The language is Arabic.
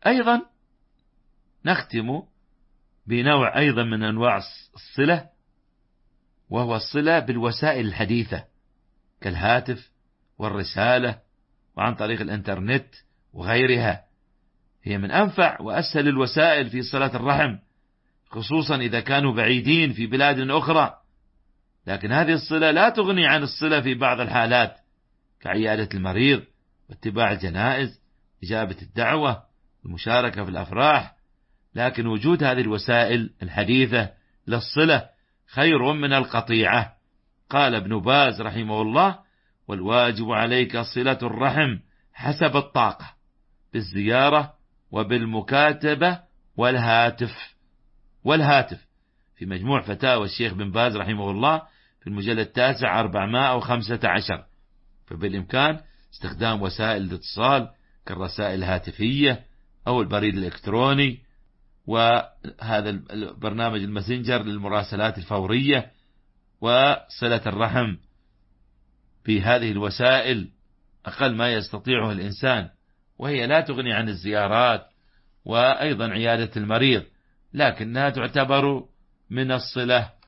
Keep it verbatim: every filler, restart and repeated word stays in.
أيضا نختم بنوع أيضا من أنواع الصلة، وهو الصلة بالوسائل الحديثة كالهاتف والرسالة وعن طريق الإنترنت وغيرها. هي من أنفع وأسهل الوسائل في صلة الرحم، خصوصا إذا كانوا بعيدين في بلاد أخرى. لكن هذه الصلة لا تغني عن الصلة في بعض الحالات كعيادة المريض واتباع الجنائز، إجابة الدعوة، المشاركة في الأفراح. لكن وجود هذه الوسائل الحديثة للصلة خير من القطيعة. قال ابن باز رحمه الله: والواجب عليك صلة الرحم حسب الطاقة بالزيارة وبالمكاتبة والهاتف. والهاتف في مجموع فتاوى الشيخ بن باز رحمه الله في المجلد التاسع أربعمائة وخمسة عشر. فبالإمكان استخدام وسائل الاتصال كالرسائل الهاتفية أو البريد الإلكتروني، وهذا البرنامج الماسنجر للمراسلات الفورية، وصلة الرحم بهذه الوسائل أقل ما يستطيعه الإنسان، وهي لا تغني عن الزيارات وأيضا عيادة المريض، لكنها تعتبر من الصلة